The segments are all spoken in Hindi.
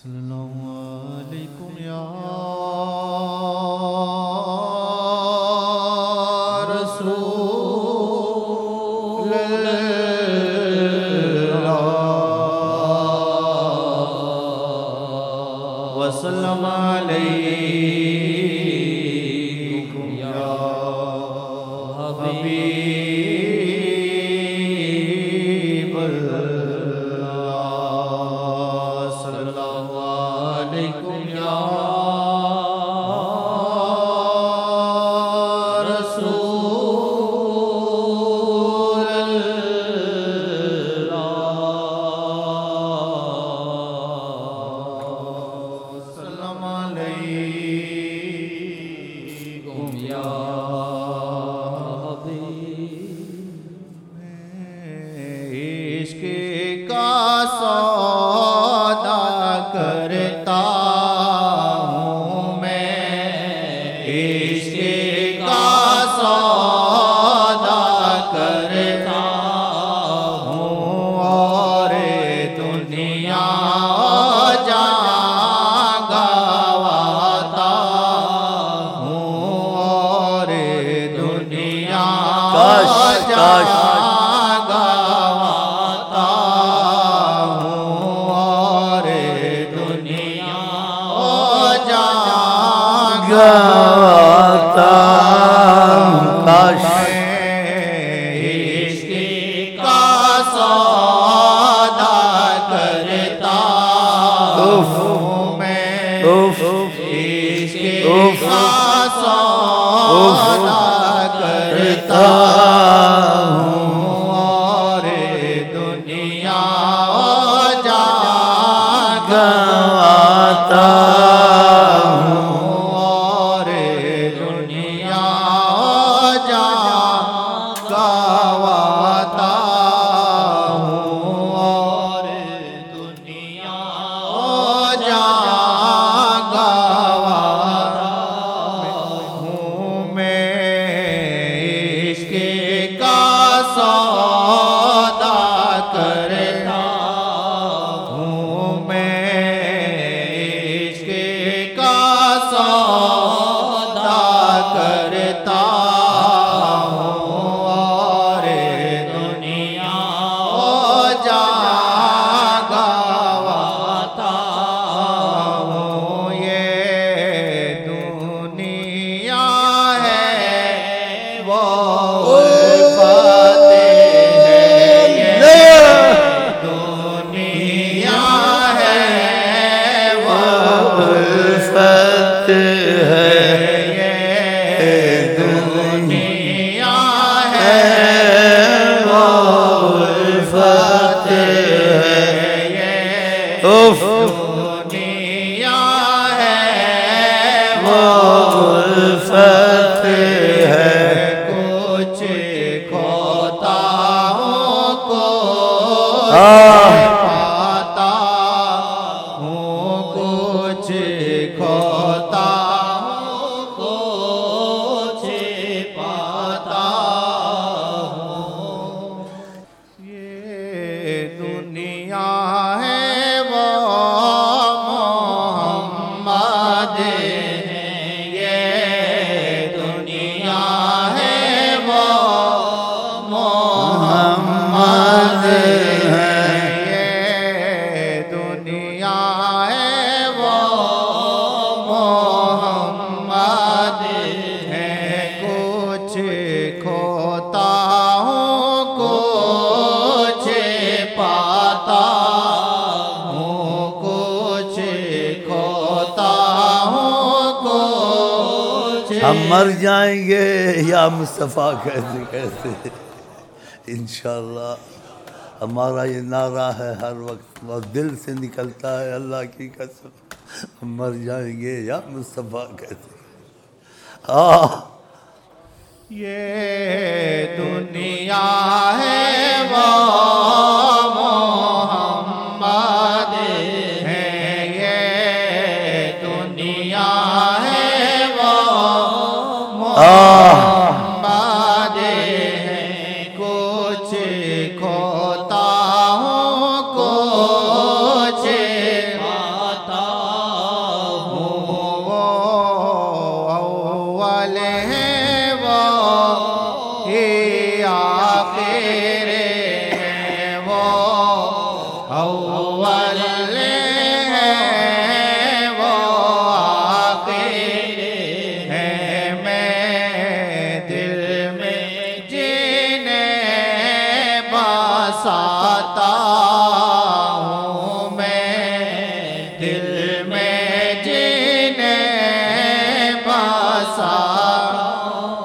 सल्लल्लाहु अलैकुम या रसूल अल्लाह वसल्लम अलैकुम या हबीब अल्लाह सल्लल्लाहु अलैकुम या रसूल अल्लाह सल्लम अलैकुम या इश्क़ का सौदा करता हूँ मैं, इश्क़ का सौदा करता हूँ और दुनिया जहाँ गवाता हूँ और दुनिया जहाँ गवाता हूँ और दुनिया जहाँ गवाता काश इश्क़ का सौदा करता हूँ मैं, इश्क़ का सौदा करता हूँ और दुनिया जहाँ गवाता हूँ और दुनिया जहाँ गवाता हूँ और दुनिया जहाँ गवाता हूँ मैं, इश्क़ का सौदा करता हूँ मैं, इश्क़ का सौदा करता हूँ और दुनिया जहाँ गवाता हूँ। ये दुनिया है वो उल्फतें हैं, ये दुनिया है वो उल्फत है ये दुनिया है वो उल्फत है, ये दुनिया है वो उल्फत है कुछ खोता हूँ कुछ पाता हूँ, कुछ खोता हूँ कुछ पाता हूँ। ये दुनिया है वो मोहम्मद है, ये दुनिया है वो मोहम्मद है, ये दुनिया है वो मोहम्मद है। कुछ खोता हूँ कुछ पाता हूँ, कुछ खोता हूँ कुछ हम मर जाएंगे या मुस्तफ़ा कहते कहते इंशाअल्लाह। हमारा ये नारा है हर वक्त और दिल से निकलता है अल्लाह की कसम, हम मर जाएंगे या मुस्तफ़ा कहते। ये दुनिया है वो मोहम्मद है, ये दुनिया है वो मोहम्मद है। कुछ खोता हूँ कुछ पाता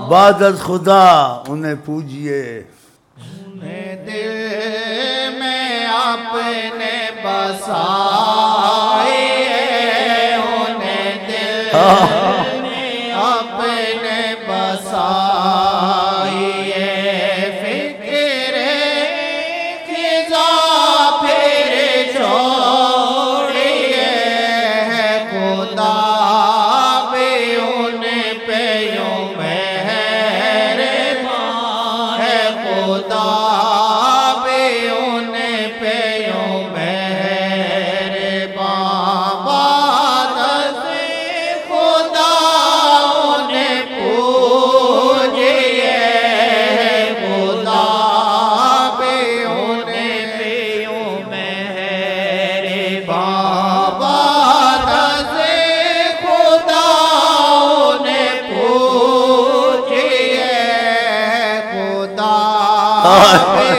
बादत खुदा उन्हें पूजिए, उन्हें दिल में अपने बसाए, उन्हें दिल में अपने बसाए, फिक्रे खिजा फिर छोड़िए, खुदा भी उन पे यूं मेहरबान है, खुदा भी उन पे यूं मेहरबान, बादत से खुदा उन्हें पूजिए, खुदा भी उन पे यूं मेहरबान, बादत से खुदा उन्हें पूजिए, खुदा भी